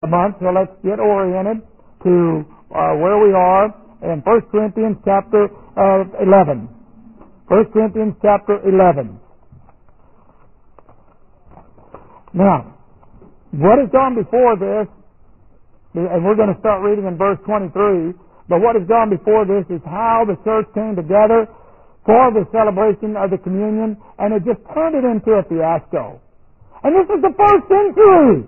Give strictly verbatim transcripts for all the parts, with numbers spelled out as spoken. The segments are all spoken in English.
month, so let's get oriented to uh, where we are in First Corinthians chapter uh, eleven. First Corinthians chapter eleven. Now, what has gone before this, and we're going to start reading in verse twenty-three, but what has gone before this is how the church came together for the celebration of the communion, and it just turned it into a fiasco. And this is the first century!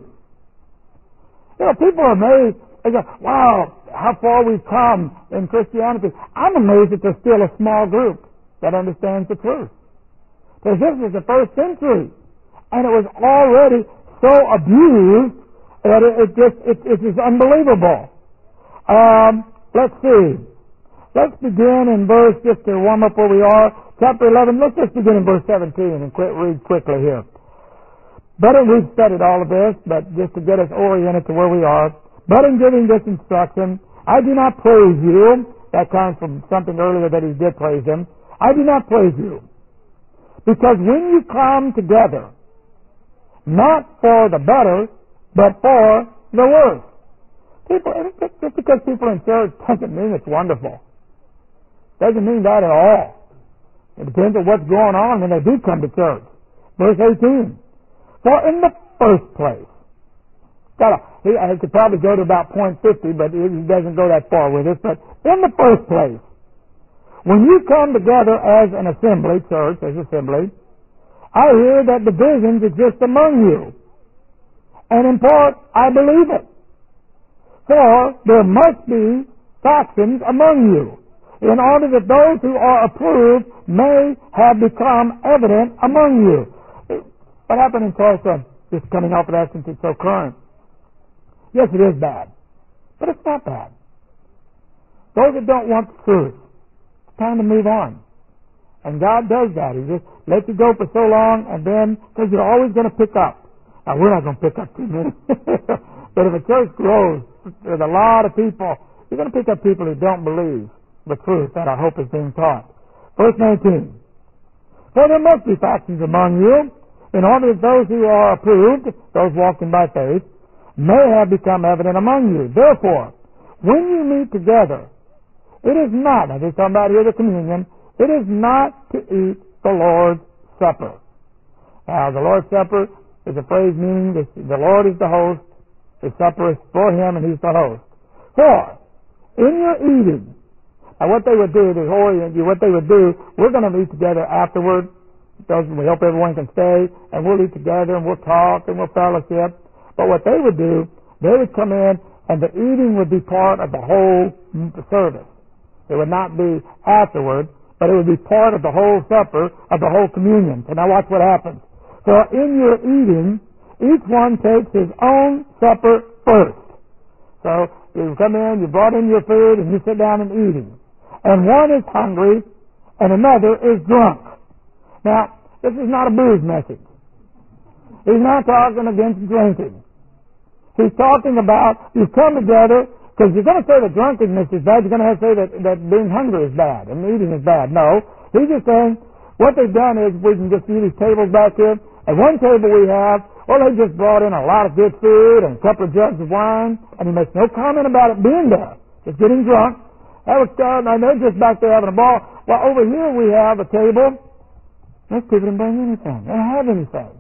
You know, people are amazed. They go, wow, how far we've come in Christianity. I'm amazed that there's still a small group that understands the truth. Because this is the first century. And it was already so abused that it, it just, it, it is unbelievable. Um, let's see. Let's begin in verse, just to warm up where we are, chapter eleven. Let's just begin in verse seventeen and quit, read quickly here. But we've studied all of this, but just to get us oriented to where we are. But in giving this instruction, I do not praise you. That comes from something earlier that he did praise him. I do not praise you. Because when you come together, not for the better, but for the worse. People, just because people in church doesn't mean it's wonderful. Doesn't mean that at all. It depends on what's going on when they do come to church. Verse eighteen. For in the first place, gotta, he, I could probably go to about point fifty, but he doesn't go that far with us. But in the first place, when you come together as an assembly, church, as assembly, I hear that divisions exist among you. And in part, I believe it. For there must be factions among you, in order that those who are approved may have become evident among you. What happened in Tulsa, just coming off of that since it's so current? Yes, it is bad. But it's not bad. Those that don't want the truth, it's time to move on. And God does that. He just lets you go for so long, and then, because you're always going to pick up. Now, we're not going to pick up too many. But if a church grows with a lot of people, you're going to pick up people who don't believe the truth that I hope is being taught. Verse nineteen. For there must be factions among you, in order that those who are approved, those walking by faith, may have become evident among you. Therefore, when you meet together, it is not, now they're talking about here the communion, it is not to eat the Lord's Supper. Now, the Lord's Supper is a phrase meaning that the Lord is the host, the supper is for Him, and He's the host. For, in your eating, now what they would do, to orient you, what they would do, we're going to meet together afterward. We hope everyone can stay, and we'll eat together, and we'll talk, and we'll fellowship. But what they would do, they would come in, and the eating would be part of the whole service. It would not be afterward, but it would be part of the whole supper, of the whole communion. So now watch what happens. For in your eating, each one takes his own supper first. So you come in, you brought in your food, and you sit down and eating. And one is hungry, and another is drunk. Now, this is not a booze message. He's not talking against drinking. He's talking about you come together, because you're going to say that drunkenness is bad, you're going to have to say that, that being hungry is bad and eating is bad. No. He's just saying what they've done is we can just see these tables back here. At one table we have, well, they just brought in a lot of good food and a couple of jugs of wine, and he makes no comment about it being there. Just getting drunk. That was starting, and they're just back there having a ball. Well, over here we have a table. Those people didn't bring anything. They don't have anything.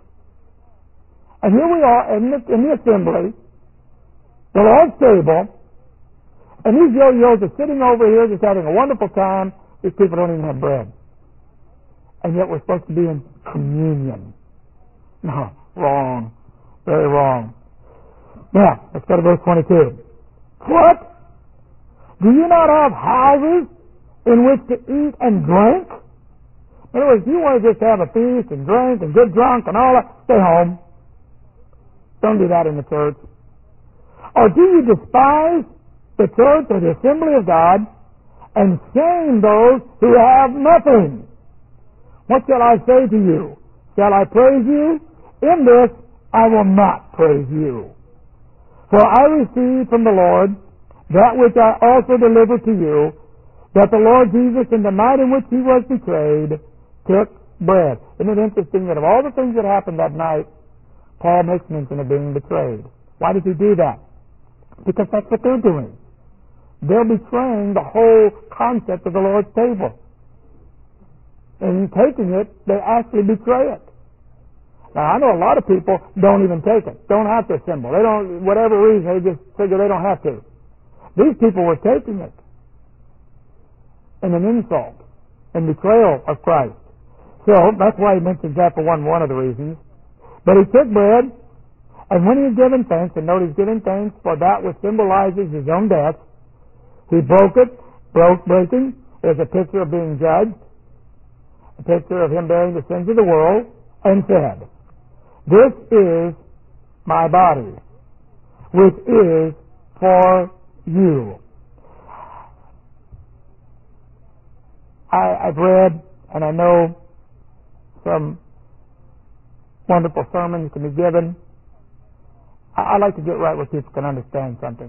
And here we are in the, in the assembly, the Lord's table, and these yo-yos are sitting over here just having a wonderful time. These people don't even have bread. And yet we're supposed to be in communion. No, wrong. Very wrong. Now, let's go to verse twenty-two. What? Do you not have houses in which to eat and drink? In other words, if you want to just have a feast and drink and get drunk and all that, stay home. Don't do that in the church. Or do you despise the church or the assembly of God and shame those who have nothing? What shall I say to you? Shall I praise you? In this I will not praise you. For I received from the Lord that which I also delivered to you, that the Lord Jesus, in the night in which He was betrayed, took bread. Isn't it interesting that of all the things that happened that night, Paul makes mention of being betrayed. Why does he do that? Because that's what they're doing. They're betraying the whole concept of the Lord's table. And in taking it, they actually betray it. Now, I know a lot of people don't even take it, don't have to assemble. They don't, whatever reason, they just figure they don't have to. These people were taking it in an insult and betrayal of Christ. So, that's why he mentions that for one, one of the reasons. But he took bread, and when he had given thanks, and note he's giving thanks for that which symbolizes his own death, he broke it. Broke, breaking is a picture of being judged, a picture of him bearing the sins of the world, and said, "This is my body, which is for you." I, I've read, and I know some wonderful sermons can be given. I, I like to get right where people can understand something.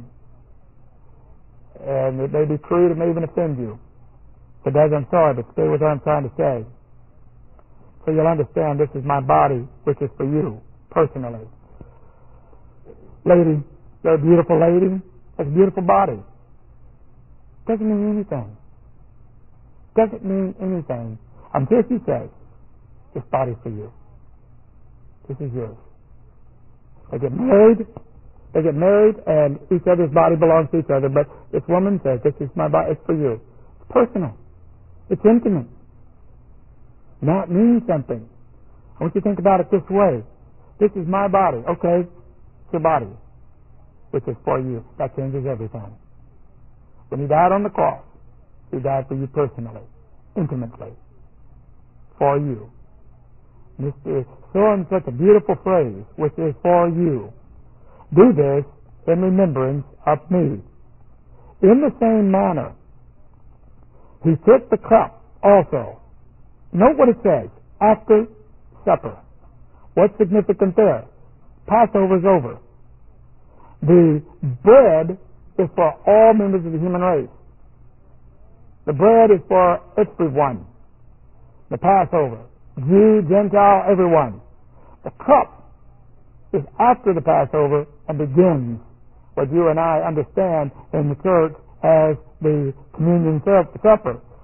And it may be true, it may even offend you. If it does, I'm sorry, but stay with what I'm trying to say. So you'll understand this is my body, which is for you, personally. Lady, you're a beautiful lady, has a beautiful body. Doesn't mean anything. Doesn't mean anything until she says, this body's for you. This is yours. They get married, they get married, and each other's body belongs to each other, but this woman says, this is my body, it's for you. It's personal. It's intimate. Now it means something. I want you to think about it this way. This is my body. Okay, it's your body, which is for you. That changes everything. When he died on the cross, he died for you personally, intimately, for you. This is showing such a beautiful phrase, which is for you. Do this in remembrance of me. In the same manner, he took the cup also. Note what it says, after supper. What's significant there? Passover's over. The bread is for all members of the human race. The bread is for everyone. The Passover. Jew, Gentile, everyone. The cup is after the Passover and begins what you and I understand in the church as the communion supper.